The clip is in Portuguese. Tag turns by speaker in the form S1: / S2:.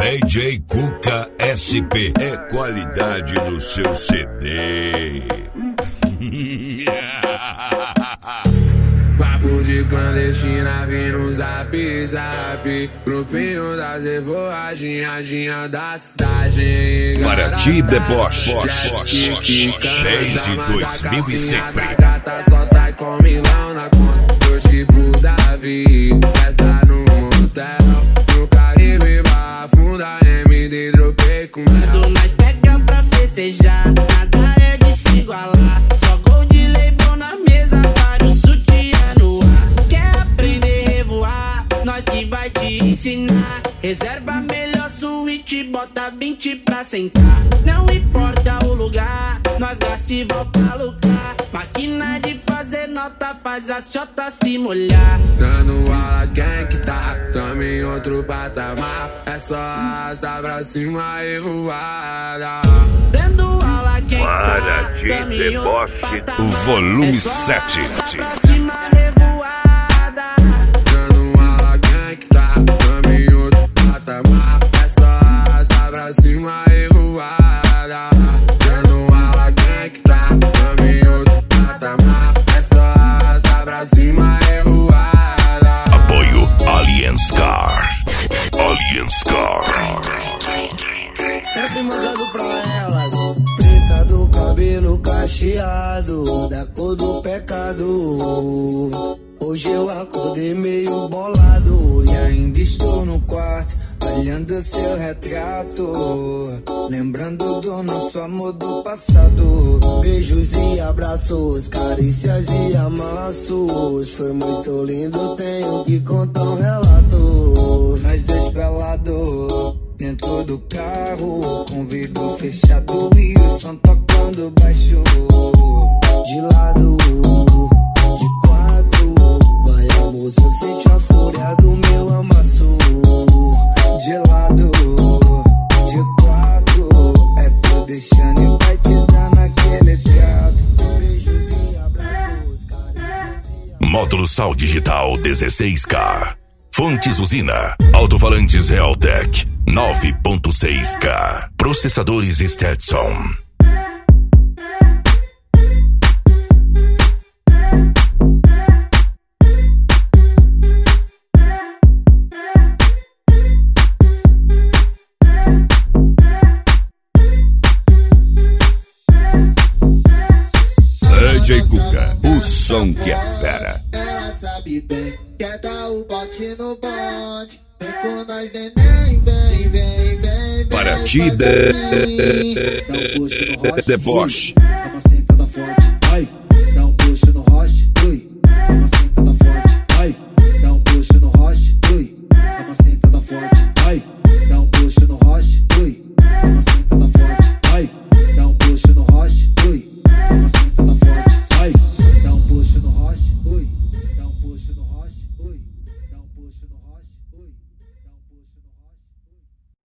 S1: DJ Cuca SP é qualidade no seu CD.
S2: Papo de clandestina, vem no zap, zap. Grupinho das revoaginha da cidade.
S1: Para ti, deboche, desde 2000 e sempre.
S2: A gata só sai com milão na conta. Eu tipo Davi, festa no motel. No Caribe, Barra Funda, MD, dropei com mel.
S3: Nós pega pra festejar, nada é de se igualar. Só gol de leibão na mesa, vários sutiã no ar. Quer aprender a revoar? Nós que vai te ensinar. Reserva a melhor suíte, bota 20 pra sentar. Não importa o lugar, nós gasta e volta a lucrar. Máquina de fazer nota, faz a chota se molhar.
S2: Dando aula quem que tá, tamo em outro patamar. É só arrastar pra cima e voada.
S3: Dando aula quem
S1: Para
S3: que
S1: ti,
S3: tá, tamo em outro
S1: deboche,
S3: patamar.
S1: o volume
S3: É só
S1: 7.
S3: arrastar pra cima, revoada.
S2: Dando aula quem que tá, tamo em outro patamar. É só arrastar pra cima e voada. Dando aula quem que tá, tamo em outro patamar. É só arrastar pra cima e voada.
S1: Apoio Alien Scar. Alien Scar.
S4: Sempre mandando pra elas. Preta do cabelo cacheado, da cor do pecado. Hoje eu acordei meio bolado e ainda estou no quarto, olhando seu retrato, lembrando do nosso amor do passado. Beijos e abraços, carícias e amassos. Foi muito lindo, tenho que contar um relato. Nós dois pelados dentro do carro, com vidro fechado e o som tocando baixo. De lado, de quatro, vai amor, eu sente a fúria do meu amasso. De lado, de quatro, é tu deixando e vai te dar naquele trato. Beijos e abraços, carícias e
S1: Módulo Sal Digital 16K. Fontes Usina. Alto-falantes Realtek 9.6K. Processadores Stetson. DJ Cuca, o som que é fera.
S4: ela sabe bem, quer dar o bote no bonde. Vem com nós, neném, vem.
S1: Para ti, deboche.